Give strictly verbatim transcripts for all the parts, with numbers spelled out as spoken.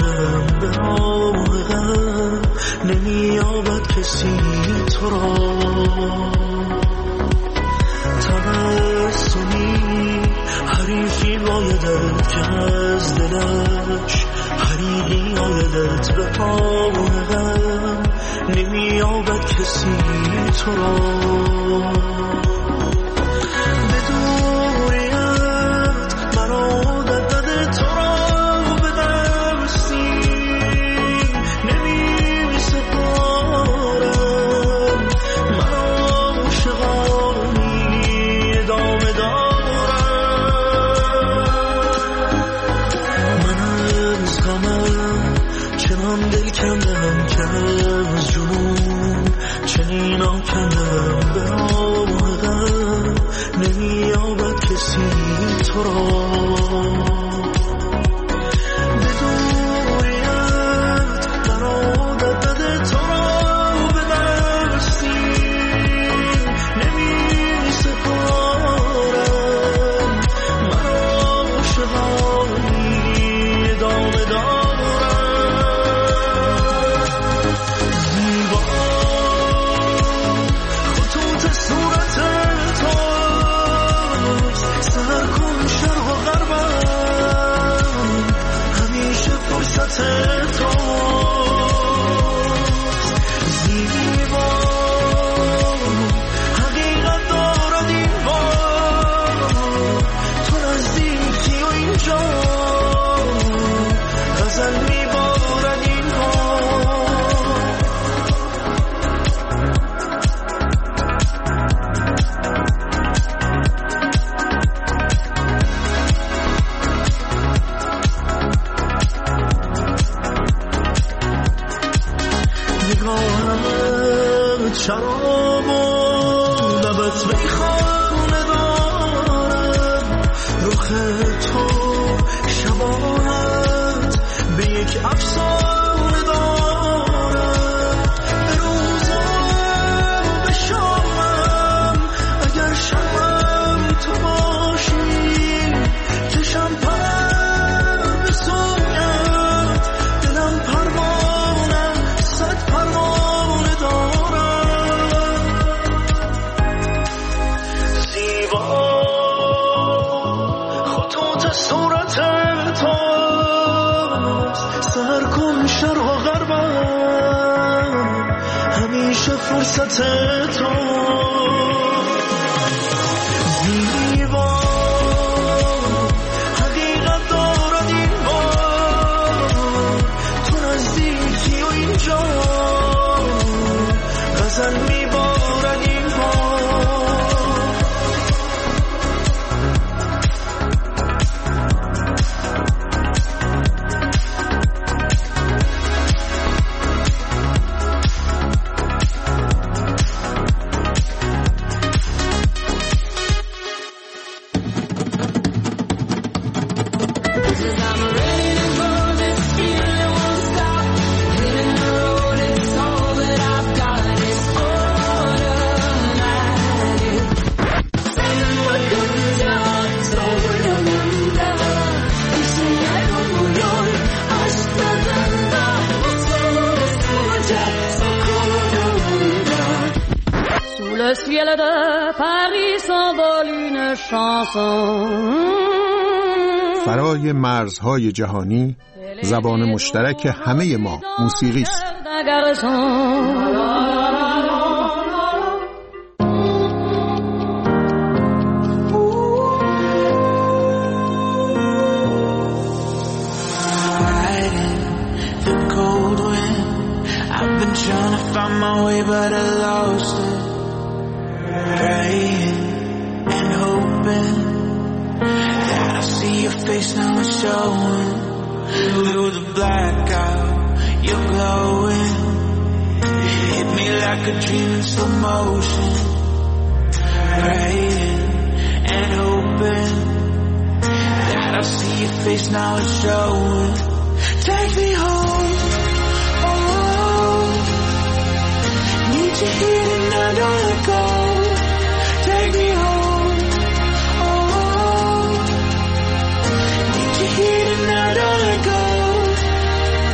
کندم به راه غم، نمیابد کسی تو را. تبسمی حریفی بایدت که از دلش حریقی آیدت به راه غم، نمیابد کسی تو را. کندم که از جنون چنین آکندم به راه غم، نمیابد کسی تو را. به دوریت من عادت داده تو را به دستیم، نمی سپارم من عاشقانی ادامه دارم. شراب و لبت میخانه دارم، رخ تو شباهت به یک افسانه دارم. به روزم و به شامم اگر شبم تو باشی، چشم پر به سویت، دلم پروانه صد پروانه دارم. صورت توست سرکن شرق و غربم، همیشه فرصت تو. زیبا حقیقت دارد این بار، تو نزدیکی و اینجا غزل میبارد این بار. Le ciel de Paris s'envole une chanson. فرای مرزهای جهانی زبان مشترک همه ما موسیقی است. Trying to find my way but I lost it. Praying and hoping that I see your face now it's showing. Through the blackout you're glowing. Hit me like a dream in slow motion. Praying and hoping that I see your face now it's showing. Take me home. Need you here and I don't let go. Take me home. Oh, need you here and I don't let go.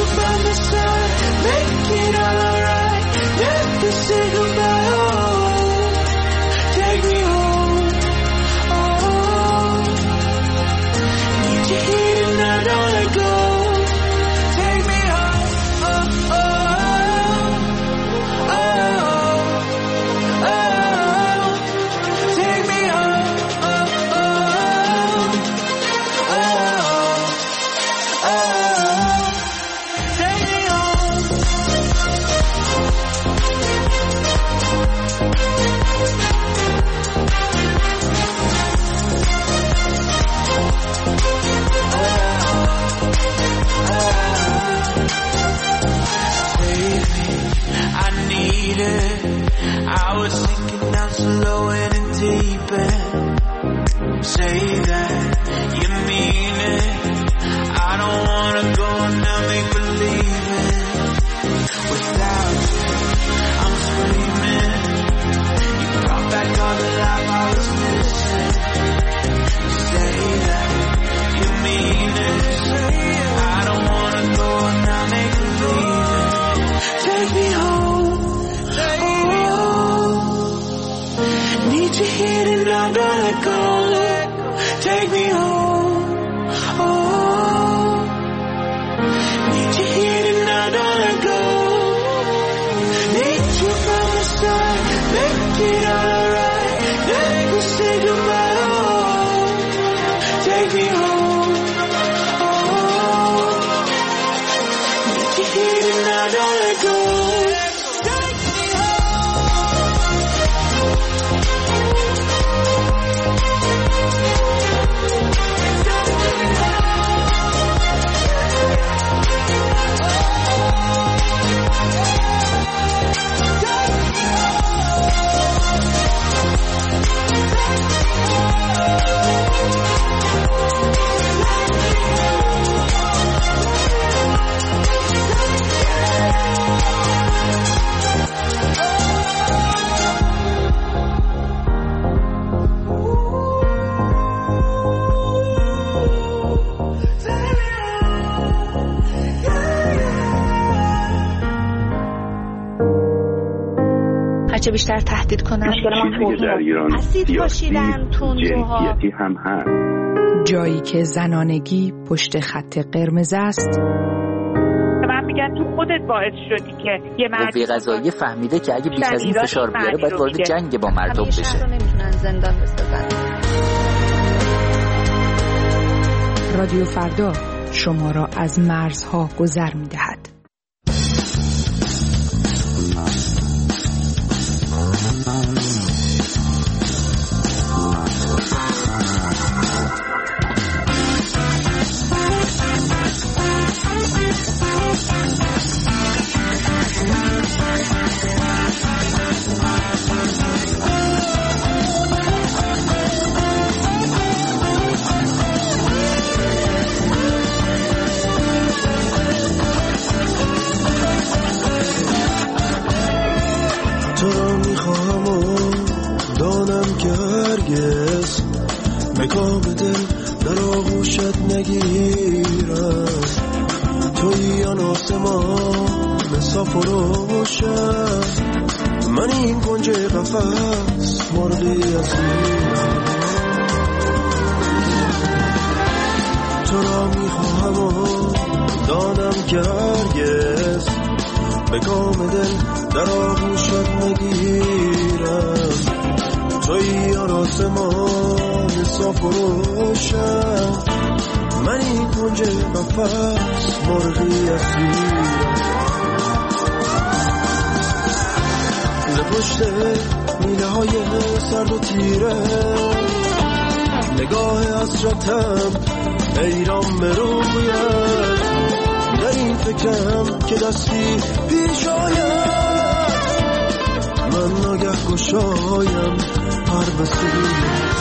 by my side, make it alright. Never say goodbye. Oh, take me home. Oh, need you here and I don't let go. Take me home. Oh, oh, oh, oh. Take me home. Oh, oh, oh, oh. Take me home. I need it. I was sinking down slow and in deep end. Say that you mean it. I don't wanna go now, make believe it. Without you, I'm screaming. You brought back all the life I was missing. Say that you mean it. I don't wanna go now, make believe it. Take me home, take me home. Need you here and I don't let go. Take me home, oh. Need you here and I don't let go. Need you by my side, make it alright. Never say goodbye. Oh, take me home, oh. Need you here and I don't let go. Take me هرچه بیشتر تهدید کنن مشکل ما در ایران اسید پاشیدن تندروها جنسیتی هم هست. جایی که زنانگی پشت خط قرمز است. من میگن تو خودت باعث شدی که یه مردی قضایی فهمیده که اگه بیش از این فشار بیاره باید وارد جنگ با مردم بشه. همیشه رو نمیتونن زندان بسازن. رادیو فردا شما را از مرزها گذر می‌دهد. تو را میخواهم و دانم که هرگز به کام دل در آغوشت نگیرم. توی آن آسمان صاف و روشن، من این کنج قفس مرغی اسیرم. تو را میخواهم و دانم که هرگز به کام دل در آغوشت نگیرم. توی آن آسمان صاف و روشن، من این کنج قفس مرغی اسیرم. ز پشت میله های سرد و تیره نگاه حسرتم حیران به رویت. در این فکرم که دستی پیش آید، من ناگه گشایم هر بسویت.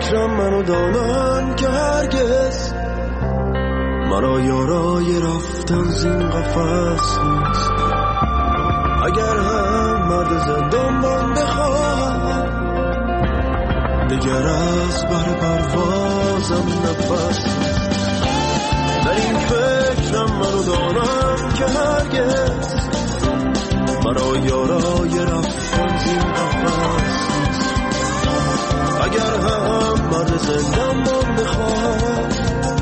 فکرم منو دانن که هرگز مرا یارای رفتن زین قفس نیست. اگر هم مرد زندان من بخواه دیگر از بر پروازم نفس نیست. در این فکرم منو دانم که هرگز مرا یارای رفتن زین قفس نیست. اگر هم مرد زندان من بخواه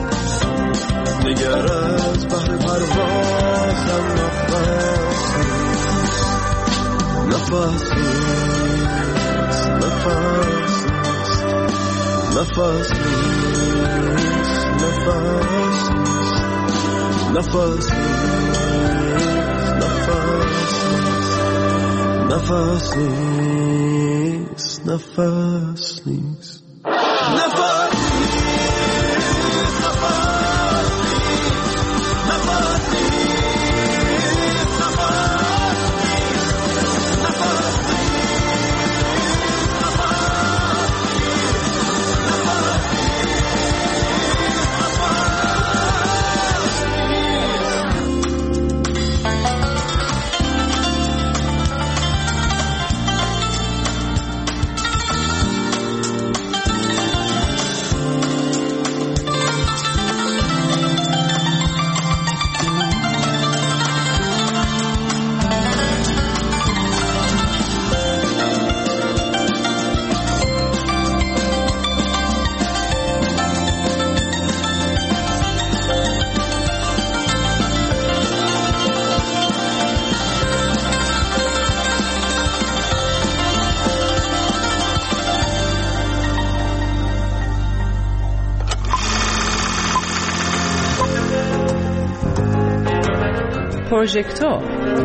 دیگر از بحر پروازم نفس نیست. نفس نیست. نفس نیست. نفس نیست. نفس نیست. نفس نیست. نفس نیست. نفس نیست. نفس پروژکتور.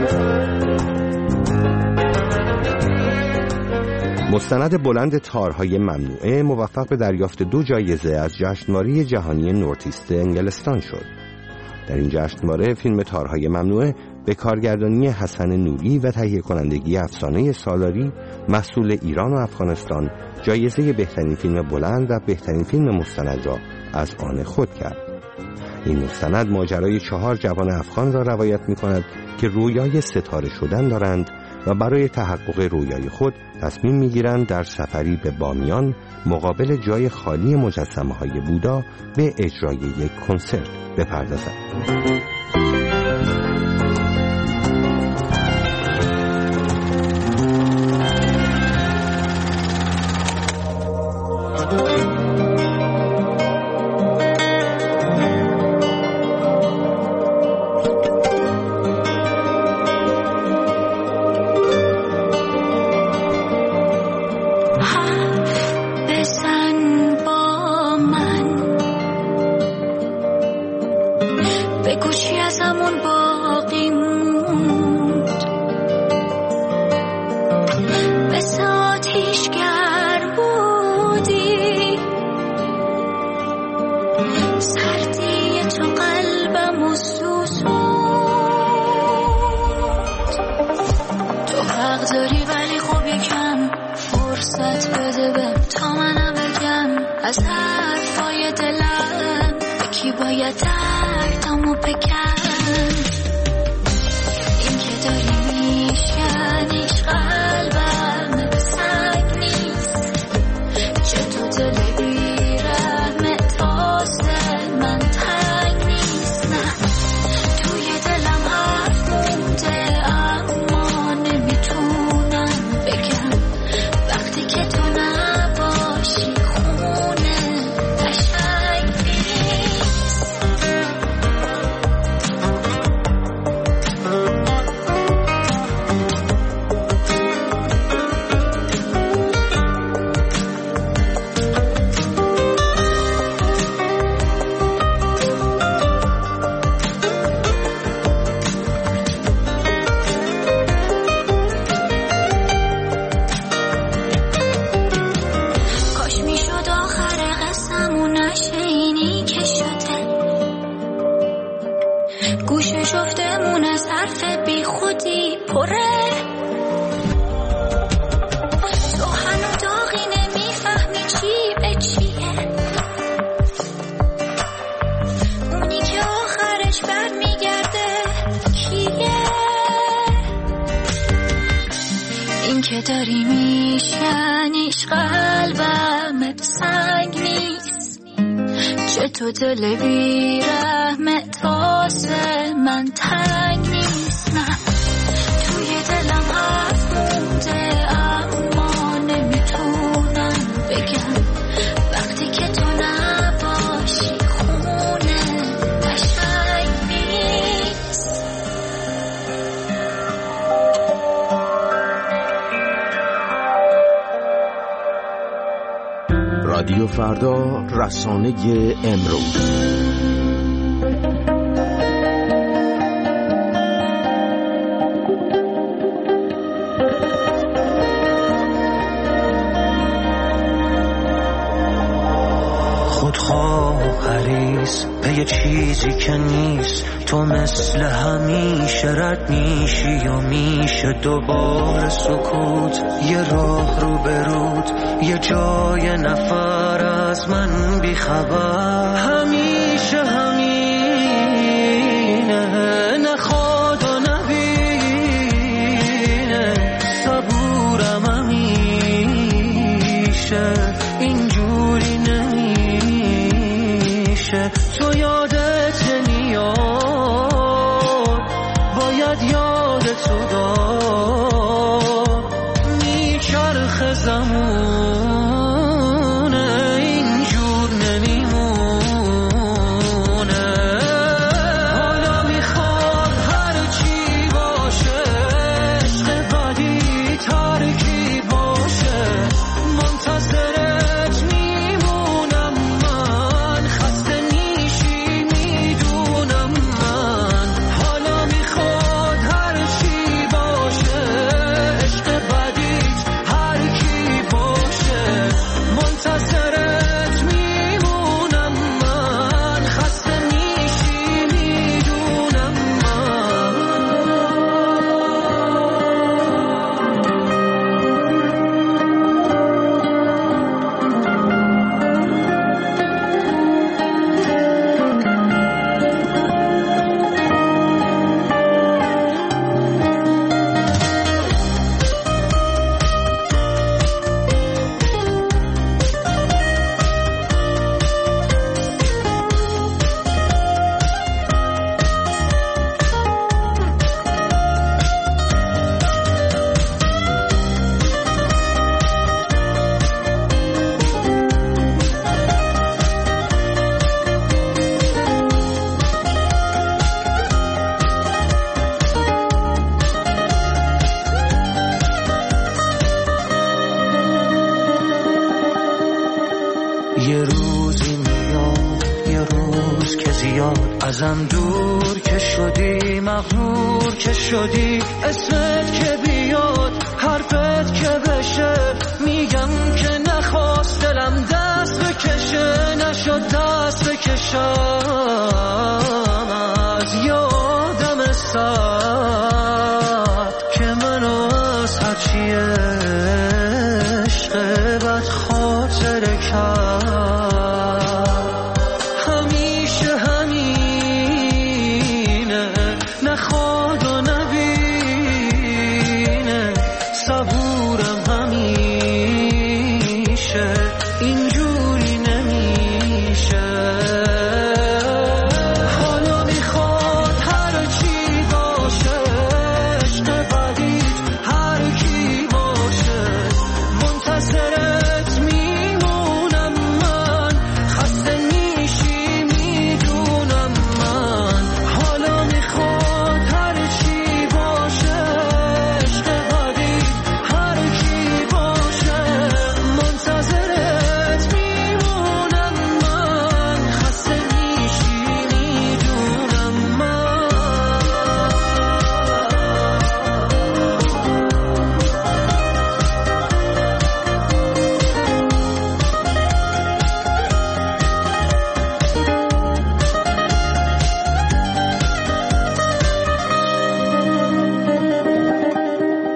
مستند بلند تارهای ممنوعه موفق به دریافت دو جایزه از جشنواره جهانی نورتیست انگلستان شد. در این جشنواره فیلم تارهای ممنوعه به کارگردانی حسن نوری و تهیه کنندگی افسانه سالاری محصول ایران و افغانستان جایزه بهترین فیلم بلند و بهترین فیلم مستند را از آن خود کرد. این مستند ماجرای چهار جوان افغان را روایت می کند که رویای ستاره شدن دارند و برای تحقق رویای خود تصمیم می گیرند در سفری به بامیان مقابل جای خالی مجسمه های بودا به اجرای یک کنسرت بپردازند. این که داری میشنیش قلبم سنگ نیست، چه تو دل بی رحمت واسه من تنگ نیست. نه توی دلم حرف مونده اما نمیتونم بگم، وقتی که تو نباشی خونه قشنگ نیست. رادیو فردا، رسانه امروز. خودخواه حریص به یه چیزی که نیست، تو مثل همیشه رد میشی و میشه دوباره سکوت. یه راه رو برود، یه جای نفر از من بیخبر، همیشه همینه، نخواد و نبینه، صبورم همیشه اینجوری نمیشه. تو یادت نمیاد، باید یادتو داد، میچرخ زمونه اینجور نمیمونه. حالا میخواد هر چی باشه، عشق بدی ترکی باشه، منتظرت میمونم من، خسته نیشی میدونم من. حالا میخواد هر چی باشه، عشق بدیت هر کی باشه، منتظرت میمونم من، خسته نیشی میدونم من. یه روزی میاد، یه روز که زیاد ازم دور که شدی، مغرور که شدی، اسمت که بیاد، حرفت که بشه، میگم که نخواست دلم دست بکشه، نشد دست بکشم از یادم سرد که منو از هرچی عشق بد خاطر کرد. همیشه همینه، نخواد و نبینه، صبورم همیشه اینجوری نمیشه. حالا میخواد هر چی باشه، عشق بدیت هر کی باشه، منتظرت میمونم من، خسته نیشی میدونم من. حالا میخواد هر چی باشه، عشق بدیت هر کی باشه، منتظرت میمونم من، خسته نیشی میدونم من.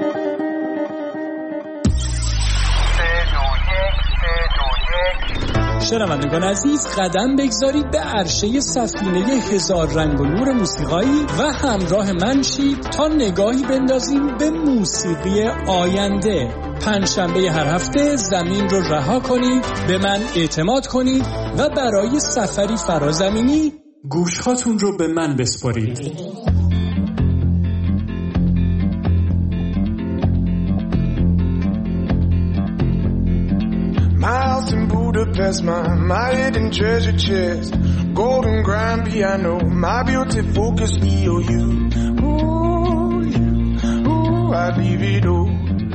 سه دو یک سه دو یک شنوندگان عزیز، قدم بگذارید به عرشه سفینه هزار رنگ و نور موسیقایی و همراه من شید تا نگاهی بندازیم به موسیقی آینده. پنجشنبه هر هفته زمین رو رها کنید، به من اعتماد کنید و برای سفری فرازمینی گوشهاتون رو به من بسپارید. My house in Budapest, my, my hidden treasure chest, golden grand piano, my beauty focus E O U. Ooh, you, ooh, I leave it all.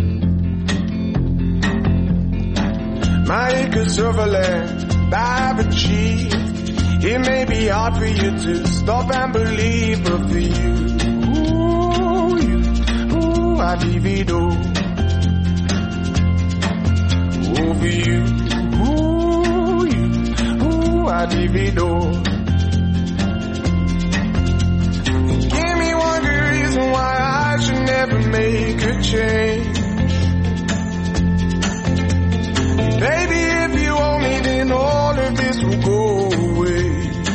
My acres of land I've achieved. It may be hard for you to stop and believe, but for you, ooh, you, ooh, I leave it all. Over you, ooh, you, ooh, I leave it all. Give me one good reason why I should never make a change. Baby, if you owe me, then all of this will go away.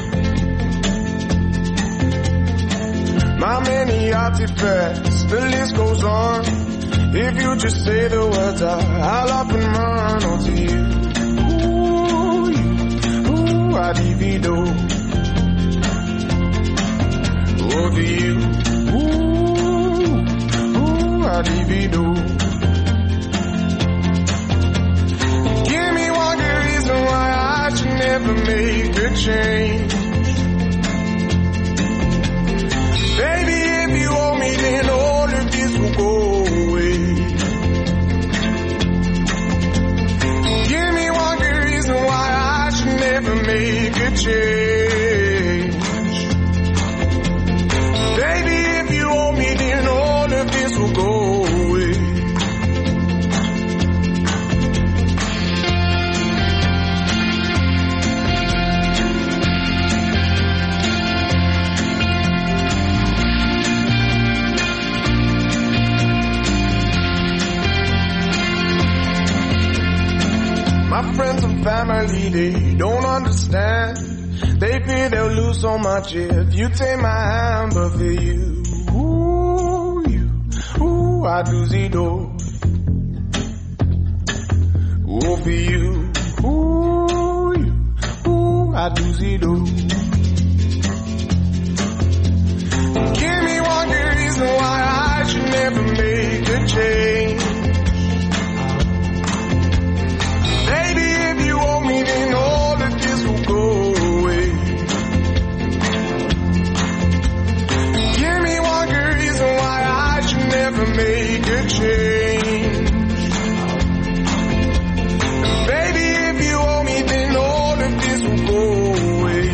My many artifacts, the list goes on. If you just say the words, I, I'll up and run onto you. Ooh, you, ooh, I divido. Over you, ooh, ooh, I divido. Give me one good reason why I should never make a change. Baby, if you owe me, then all of this will go away. Give me one good reason why I should never make a change. Baby, if you owe me, then all of this will go away. My friends and family, they don't understand. They fear they'll lose so much if you take my hand. But for you, ooh, you, ooh, I do zido. Ooh, for you, ooh, you, ooh, I do zido. Give me one good reason why I should never make a change. Baby, if you owe me, then all of this will go away. Give me one good reason why I should never make a change. Baby, if you owe me, then all of this will go away.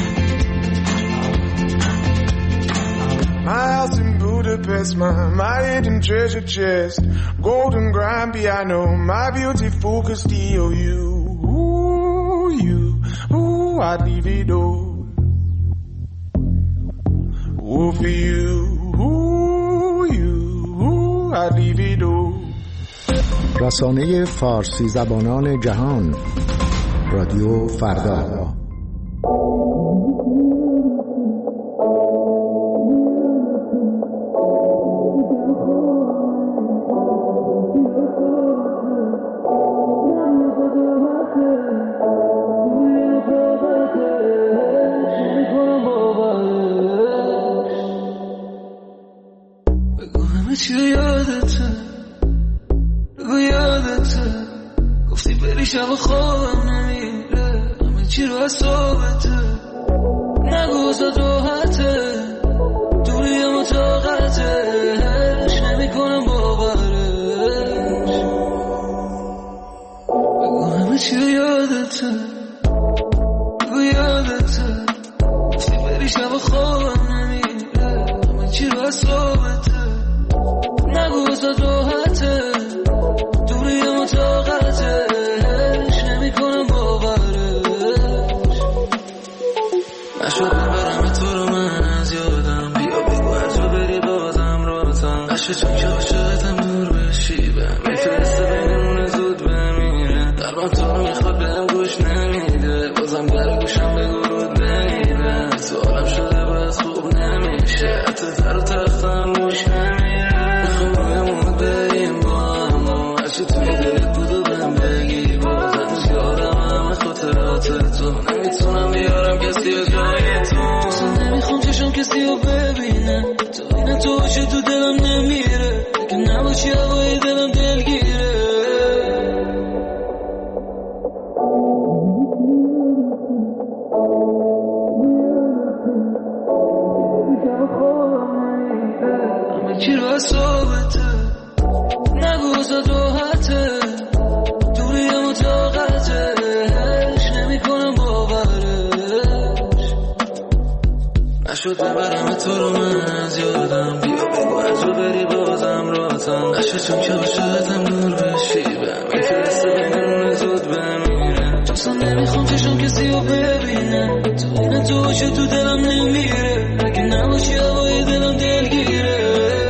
My house in Budapest, my, my hidden treasure chest, golden grand piano, my beauty focus E O U. Ooh, you, ooh, I leave it all. Ooh, for you, ooh, you, ooh, I leave it all. رسانه فارسی زبانان جهان، رادیو فردا. چی یادته بگو یادته گفتی بری شب خوابم نمیره همه چی رو اصابته نگو واسه راحته دوری اما طاقتش نمی کنم باورش بگو همه چی یادته بگو یادته گفتی بری شب خوابم نمیره همه چی رو اصابته نگو واسه راحته دوری اما طاقتش نمی کنم باورش نشد برم تو رو من از یادم بیا بگو هر جا بری بازم رازم نشد چون که عاشقتم دور بشی بهم میفرسته بینمونه زود بمیره دربان تو رو میخواد بهم گوش نمیده نشد ببرم تو رو من از یادم، بیا بگو از رو بری بازم راتم نشه چون که باشدتم دور بشی بهم میفرسته بینمون زود بمیره. دوستم نمیخوام چشم کسی رو ببینه، تو اینه تو چه تو دلم نمیره، اگه نباشی هوای دلم دلگیره.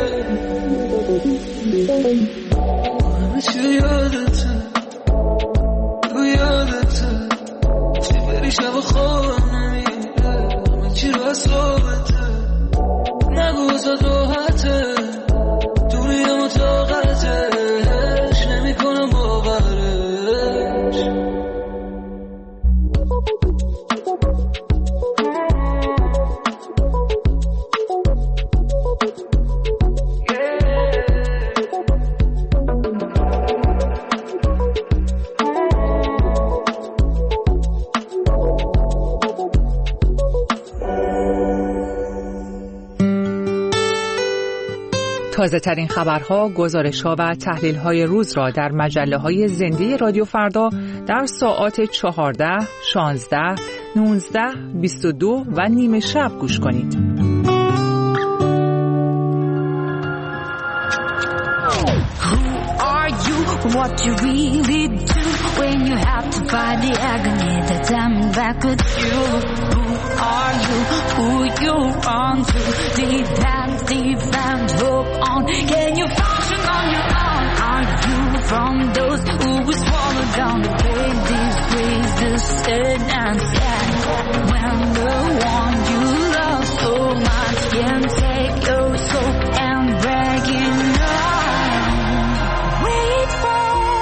همه چی یادته بگو یادته، چی بری شب و خوابم نمیره، همه چی رو از رابطه نگو بزاد راحته، دوری هم و طاقتش نمی کنم باورش. تازه ترین خبرها، گزارش‌ها و تحلیل‌های روز را در مجله‌های زنده رادیو فردا در ساعات چهارده، شانزده، نوزده، بیست و دو و نیمه شب گوش کنید. What you really do when you have to fight the agony that's coming back at you. Who are you? Who you run to? Deep and deep and hope on. Can you function on your own? Are you from those who will swallow down the pain, disgrace, the sin and sad? When the one you love so much can take your soul and break it down. Wait for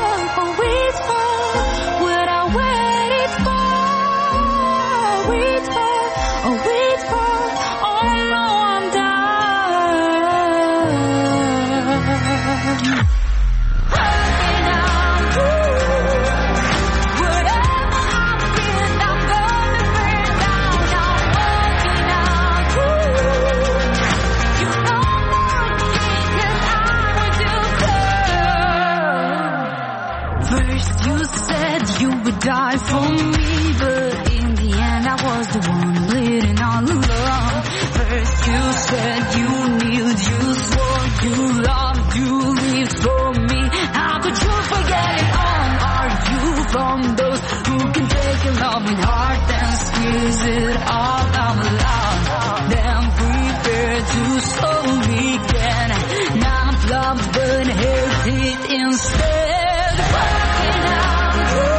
die for me, but in the end I was the one bleeding all alone. First you said you knew, you swore you loved, you lived for me. How could you forget it all? Are you from those who can take a loving heart and squeeze it all out loud? Then prepare to slowly get not love but hate it instead. Working out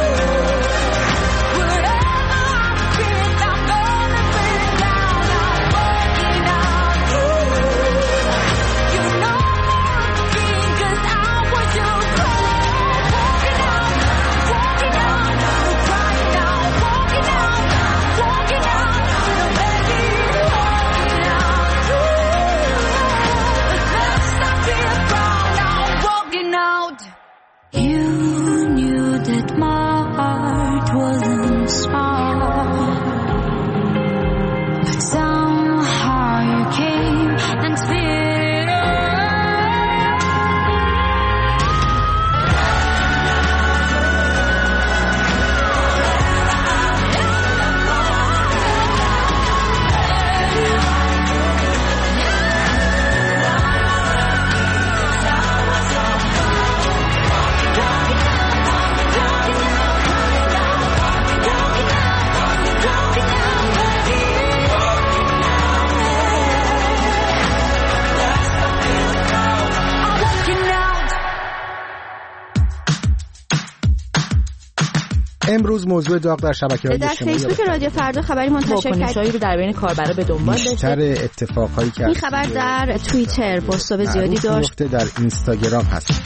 امروز موضوع داغ در شبکه‌های اجتماعی در فیسبوک رادیو فردا خبری منتشر کرد. واکنش‌هایی رو در بین کاربرا به دنبال داشته. بیشتر اتفاقایی که این خبر در توییتر پست‌های زیادی داشت. در اینستاگرام هست.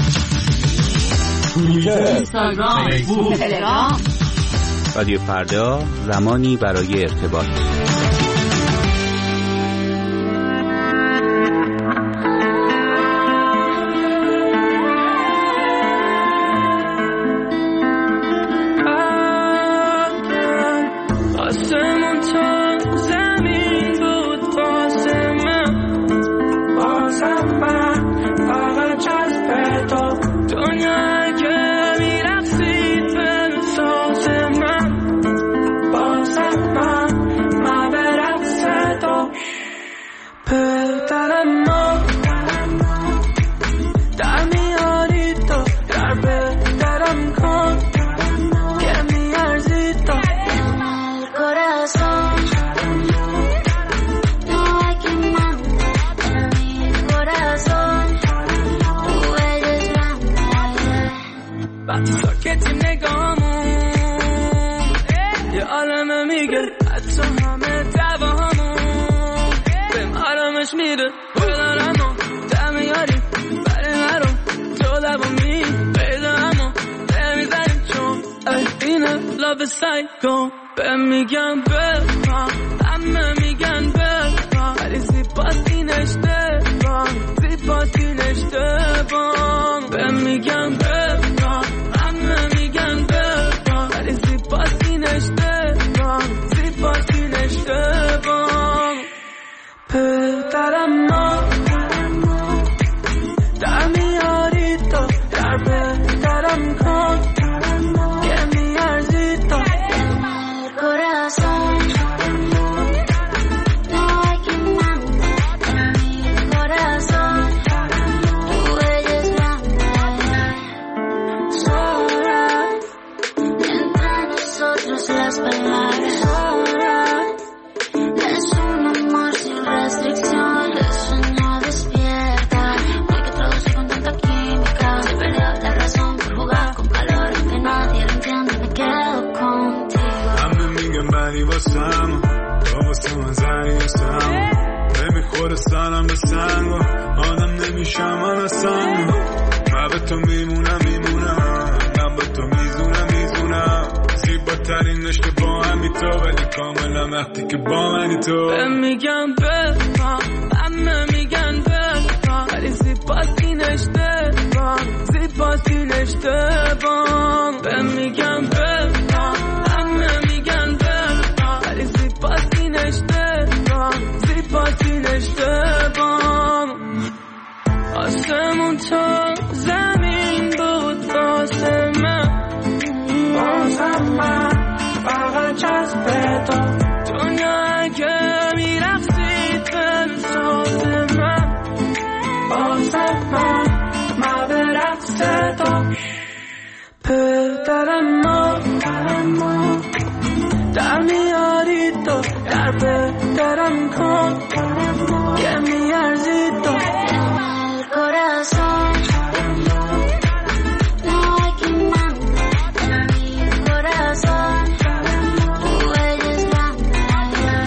اینستاگرام، فیسبوک، تلگرام. رادیو فردا، زمانی برای ارتباط. My bad. وقتی ساکتیم نگامون یه عالمه میگه حتی همه دعواهامون بهم آرامش میده بودن اما دم یاری برای مرم تو لبامی قیده اما نمیزنیم چون اینه لاب سایکو بهم میگن بفهم همه میگن بفهم ولی زیباست این اشتباه زیباست این اشتباه بهم میگن بفهم همه میگن بفهم ولی زیباست این اشتباه زیباست این اشتباه پدرم ما در میاری تو در بهترم کن یه میارزی تو corazón no hay quien mande en mi corazón tú eres grande sobra entre nosotros las palabras sobra es un amor sin restricción eso no despierta no hay que traducir con tanta química se perdió la razón por jugar con calor que nadie lo entiende me quedo contigo میگم بری واسم تو واسه من زنی هستم نمیخوره سرم به سنگ آدم نمیشم من سنگ من به تو میمونم میمونم من به تو میزونم میزونم زیباترین عشق با همی تو ولی کاملا وقتی که با منی تو بهم میگم بفهم همه میگن بفهم ولی زیباست این اشتباه زیباست این اشتباه بهم میگم بفهم همه میگن بفهم ولی زیباست این اشتباه زیباست این اشتباه آسمون تا زمین بود واسه من واسه من فقط جذبه تو دنیا اگه میرقصید به صوت من واسه من من به رقص تو پدرم ما در میاری تو در بهترم کن یه میارزی تو corazón no hay quien mande en mi corazón tú eres grande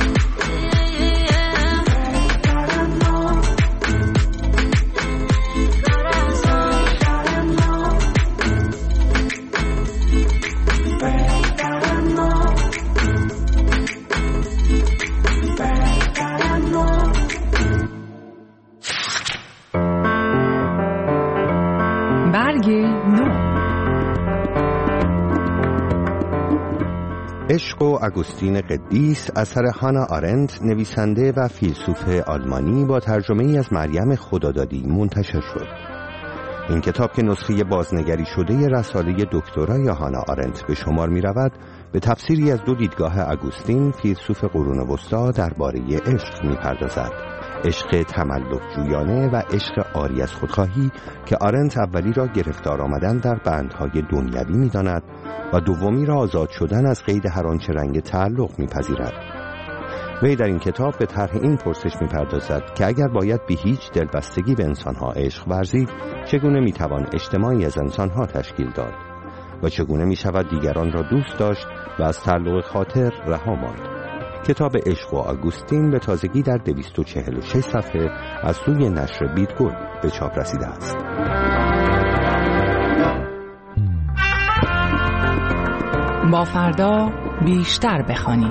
برگ نو. عشق و اگوستین قدیس اثر هانا آرنت نویسنده و فیلسوف آلمانی با ترجمه ای از مریم خدادادی منتشر شد. این کتاب که نسخه بازنگری شده رساله دکترای هانا آرنت به شمار می رود به تفسیری از دو دیدگاه اگوستین فیلسوف قرون وسطی درباره عشق می پردازد. عشق تملک جویانه و عشق عاری از خودخواهی که آرنت اولی را گرفتار آمدن در بندهای دنیوی می داند و دومی را آزاد شدن از قید هر آنچه رنگ تعلق می پذیرد. وی در این کتاب به طرح این پرسش می پردازد که اگر باید به هیچ دلبستگی به انسانها عشق ورزید چگونه می توان اجتماعی از انسانها تشکیل داد و چگونه می شود دیگران را دوست داشت و از تعلق خاطر رها ماند. کتاب عشق و آگوستین به تازگی در دویست و چهل و شش صفحه از سوی نشر بیدگل به چاپ رسیده است. با فردا بیشتر بخوانیم.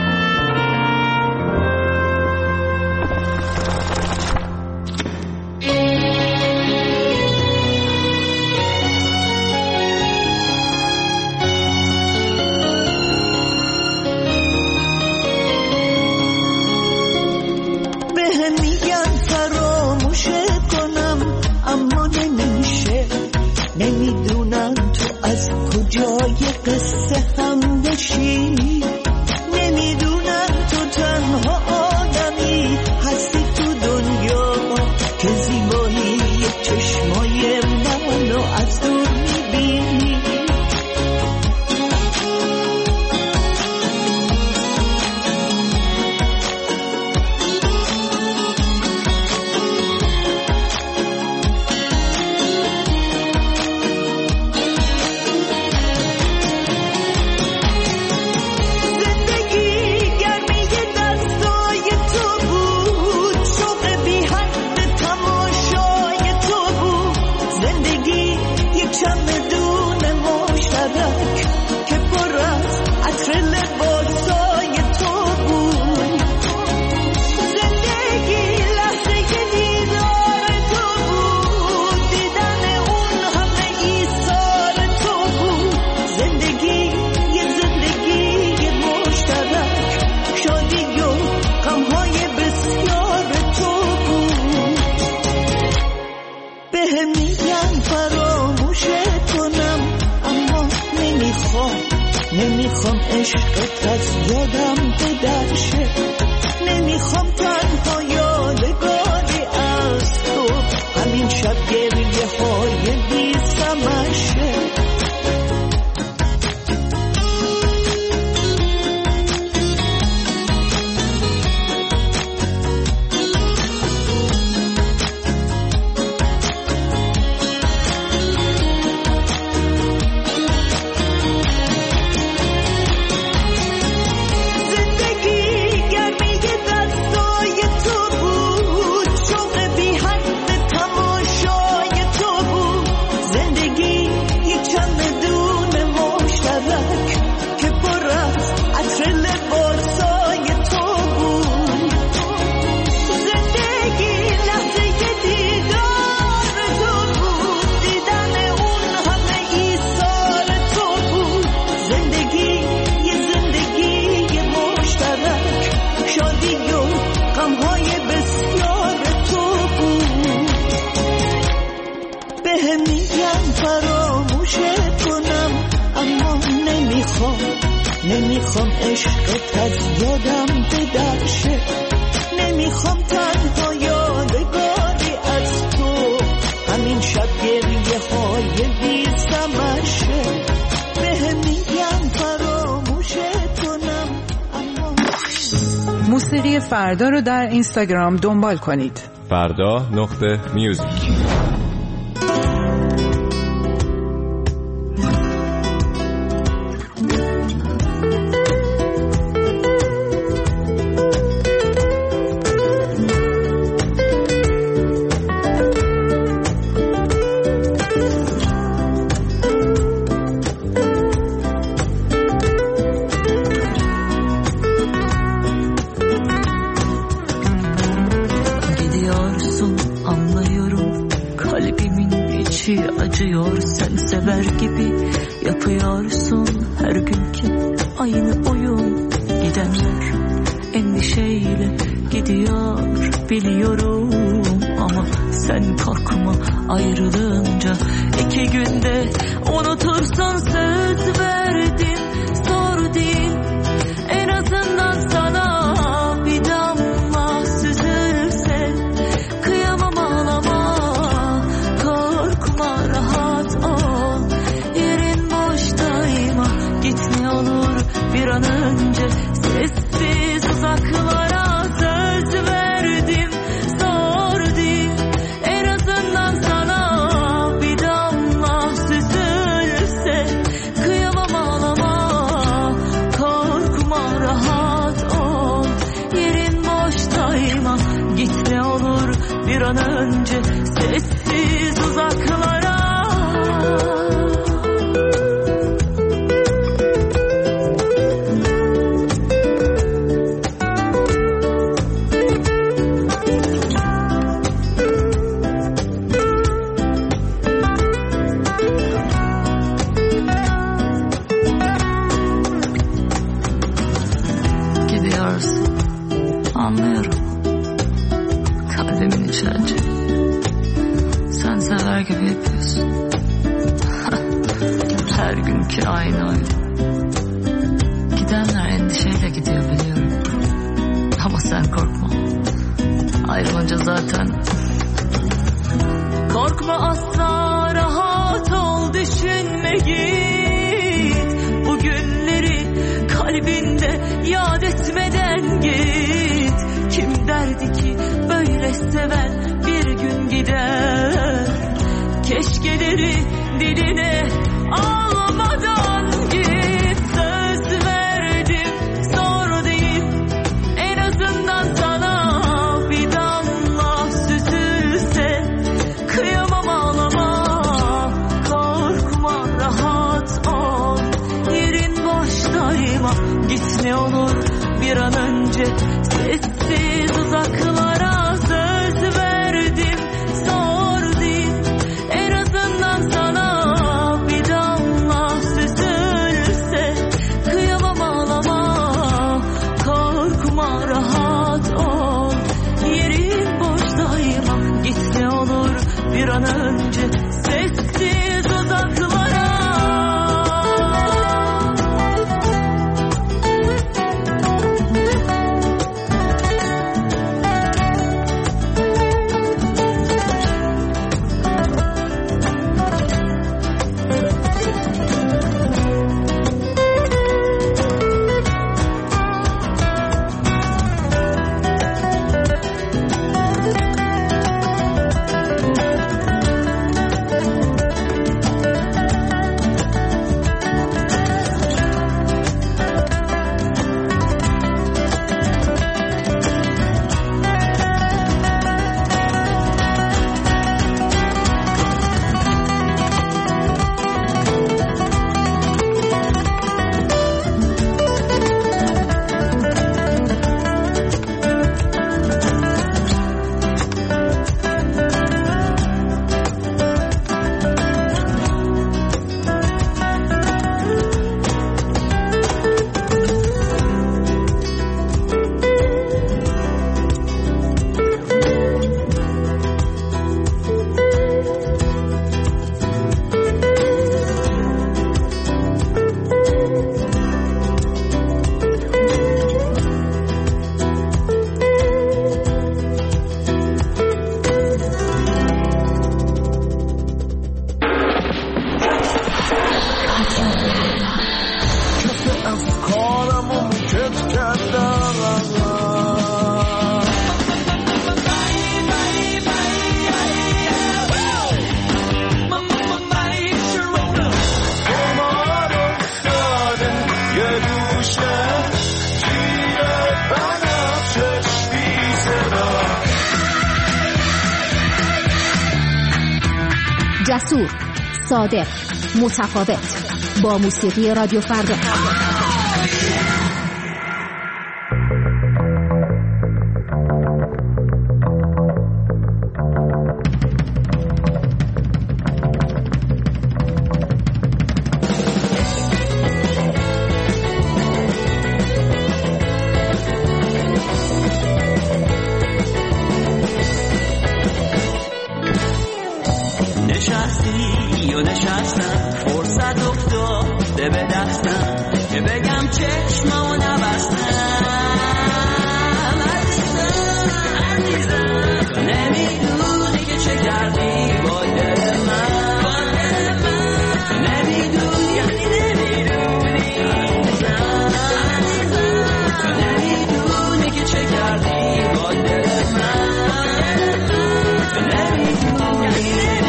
نمیدونم تو از کجای قصه هم نشی، نمیدونم تو تنها آدمی هستی تو دنیا که زیبایی چشمای منو از دور میبینی. چمدون مشترک که پر از عطر لباسای تو بود. زندگی لحظه دیدار تو بود، دیدن اون همه ایثار تو بود. زندگی یه زندگی مشترک، شادی و غمهای بسیار تو بود. بهم میگن فراموشت کنم، اما نمیخوام نمیخوام عشقت از یادم بدرشه. نمیخوام تنها یادگاری از تو همین شب گریه های بی سمشه. نمیخوام عشقت از یادم بدرشه. نمیخوام تنها یادگاری از تو همین شب گریه های بی سمشه. بهم میگن فراموشت کنم اما. موسیقی فردا رو در اینستاگرام دنبال کنید. فردا نقطه میوزیک. Acıyor sen sever gibi yapıyorsun her günkü aynı oyun. Gidenler endişeyle gidiyor biliyorum ama sen korkma ayrılınca iki günde unutursun söz verdin. Zor değil en azından sana bir damla süzülse. Kıyamam ağlama korkma rahat ol yerin boştayma git ne olur bir an önce sessiz uzaklara söz verdim. Zor değil en azından sana bir damla süzülse. Kıyamam ağlama korkma rahat ol yerin boştayma git ne olur bir an önce sessiz uzaklara. Gidiyorsun anlıyorum kalbimin içince. Sen sever gibi yapıyorsun. Her günkü aynı oyun. Gidenler endişeyle gidiyor biliyorum. Ama sen korkma. Ayrılınca zaten. Korkma asla rahat ol düşünme git. Bu günleri kalbinde yad etmeden git. Kim derdi ki böyle seven bir gün gider. Keşkeleri diline almadan git. Söz verdim zor değil en azından sana bir damla süzülse. Kıyamam ağlama korkma Git ne olur bir an önce, sessiz uzaklara söz verdim. Zor değil, en azından sana bir damla süzülse. Kıyamam ağlama, korkma rahat ol, yerin boş daima. Git ne olur bir an önce, sessiz uzaklara. جسور، صادق، متفاوت، با موسیقی رادیو فردا. نشستی و نشستم، فرصت افتاده به دستم که بگم چشممو نبستم. عزیزم عزیزم، نمیدونی که چه کردی با دل من، با دل من. تو نمیدونی یعنی نمیدونی عزیزم عزیزم، تو نمیدونی که چه کردی با دل من، تو نمیدونی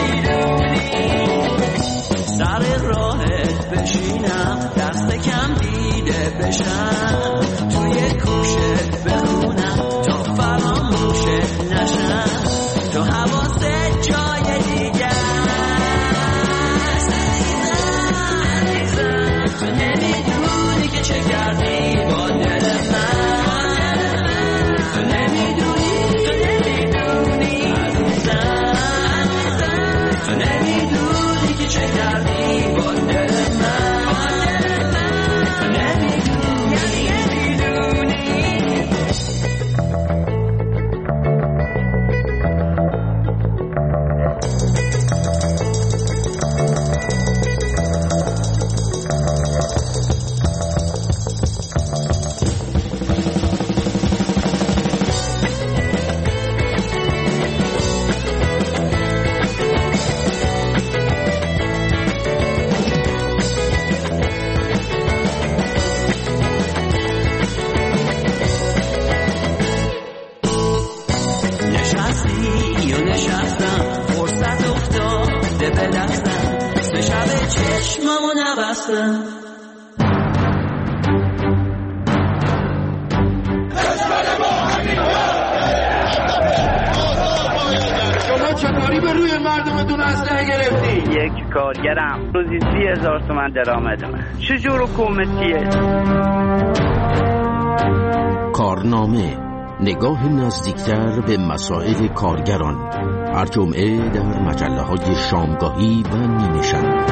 سر راهت بشینم، دست کم دیده بشم، توی کوشت بخونم تا فراموشت نشم، تو حواست جای دیگه است. عزیزم عزیزم، تو نمیدونی که چه کردی با دل من، تو نمیدونی تو نمیدونی عزیزم عزیزم، تو نمیدونی که چه کردی با دل من، تو نمیدونی نمیدونی. نشستی و نشستم، فرصت افتاده به دستم، سه شب چشممو نبستم. شما چکاری به روی مردمتون اسلحه گرفتی؟ یک کارگرم روزی سی هزار تومن درآمدمه. چجور حکومتیه؟ کارنامه، نگاه نزدیکتر به مسائل کارگران، هر جمعه در مجله های شامگاهی و نیمه شب.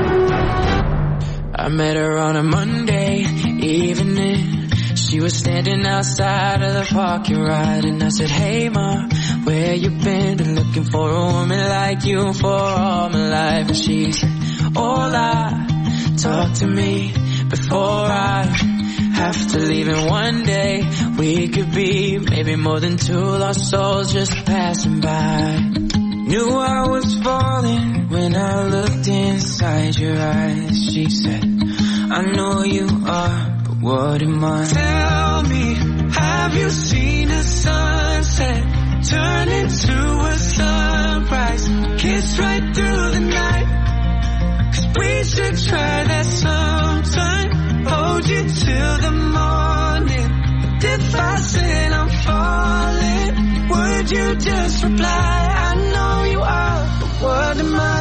I met her on a Monday evening. She was standing outside of the parking lot, and I said, hey ma, where you been? Been looking for a woman like you for all my life. And she said, hola, talk to me before I have to leave. And one day we could be maybe more than two lost souls just passing by. Knew I was falling when I looked inside your eyes. She said, I know you are, but what am I? Tell me, have you seen a sunset turn into a sunrise? Kiss right through the night. 'Cause we should try that sometime. Hold you till the morning. But if I said I'm falling, would you just reply? I know you are, but what am I?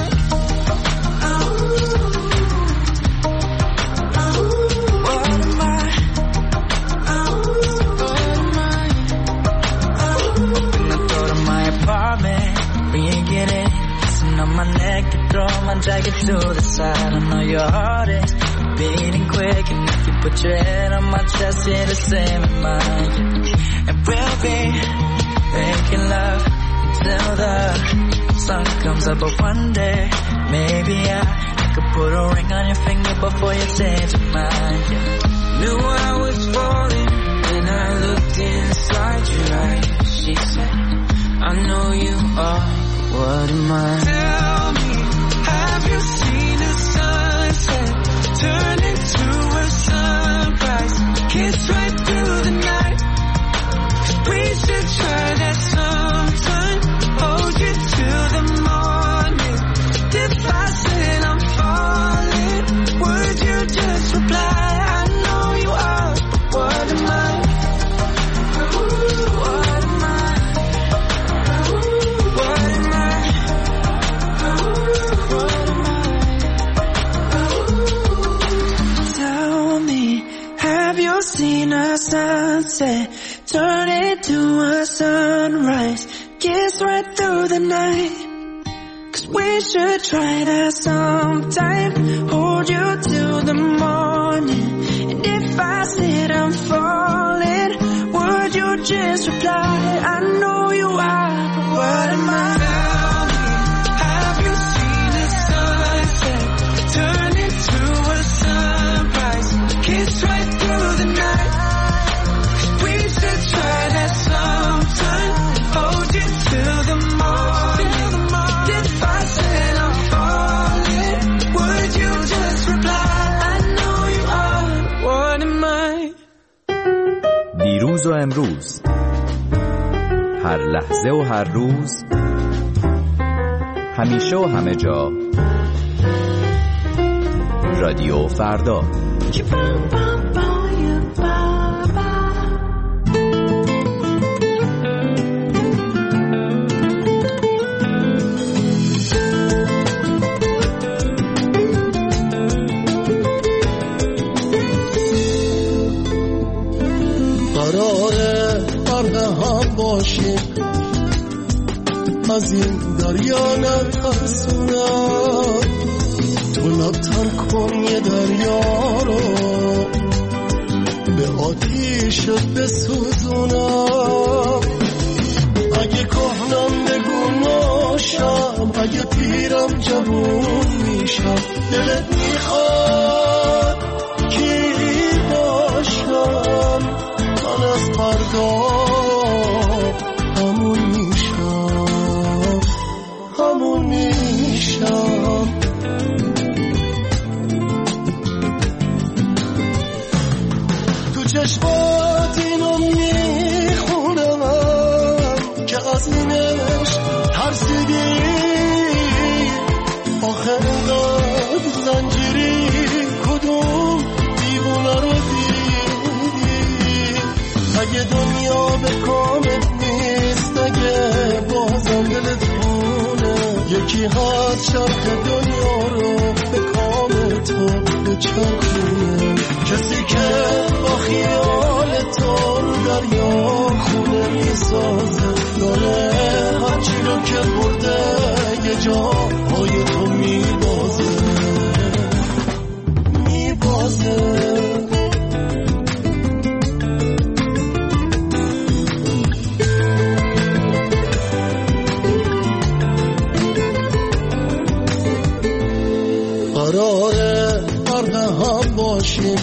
My neck to throw my jacket to the side. I know your heart is beating quick, and if you put your head on my chest, you're the same as mine. And we'll be making love until the sun comes up. But one day, maybe I, I could put a ring on your finger before you change your mind. Yeah. Knew I was falling when I looked inside your eyes. She said, I know you are. What am I? Tell me, have you seen a sunset turn into a sunrise? Kiss right through the night. We should try that sometime. Hold you till the morning. If I said I'm falling, would you just reply? I know you are, but what am I? What am I? What am I? Seen a sunset turn into a sunrise, kiss right through the night. 'Cause we should try that sometime. Hold you till the morning. And if I said I'm falling, would you just reply? I know you are, but what am I? Tell me, have you seen a sunset turn into a sunrise, kiss right through the night? We should try that sometime. Hold you till the morning. If I said I'm falling, would you just reply? I know you are. What am I? دیروز و امروز، هر لحظه و هر روز، همیشه و همه جا، رادیو فردا. قراره قرنه هم باشیم، از این دریا نترسونم. تو لبتر کن یه دریا رو، به آتیشت بسوزونم. اگه کهنم بگو ناشم، اگه پیرم جوون میشم. دلت میخواد کی باشم، من از فردا همون میشم، همون میشم. تو چشمات اینو میخونم که از اینش ترسیدی. آخه اینقدر زنجیری کدوم دیوونه رو دیدی؟ اگه دنیا به کامت نیست، اگه بازم دلت خونه، یکی هست چرخ دنیا رو به کام تو به چرخونه، کسی که با خیال تو رو دریا خونه میسازه، داره هرچی رو که برده یه جا پای تو میبازه میبازه. قراره غرق هم باشیم،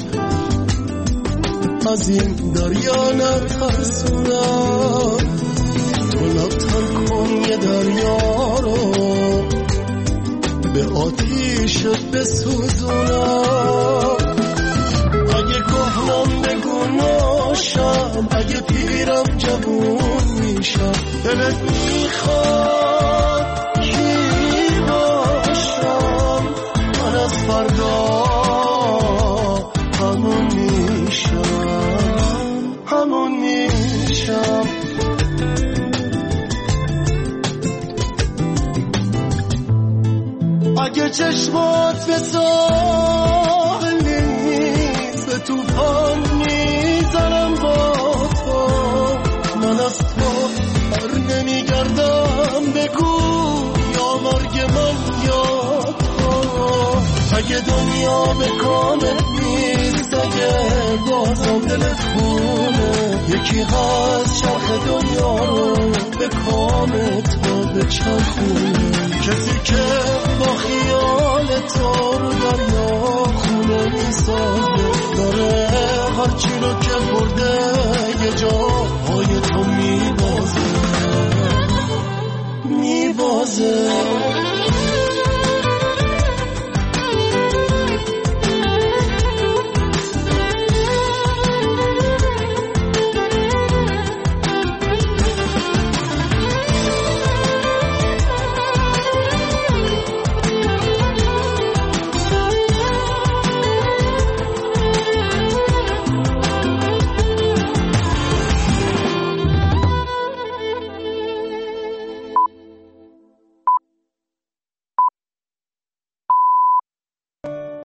از این دریا نترسونم، تو لبتر کن یه دریا رو به آتیشت بسوزونم. اگه گهنم بگو ناشم، اگه پیرم جوون میشم، دلت میخواد کی باشم، من از فردا همون میشم همون میشم. اگه چشمات به ساحل نیست، به توفان میزنم با تو، من از تو بر نمیگردم، بگو یا مرگ من یا تو. اگه دنیا به کامت نیست، اگه بازم دلت خونه، یکی هست چرخ دنیا رو به کام تو به چرخونه، کسی که با خیال تو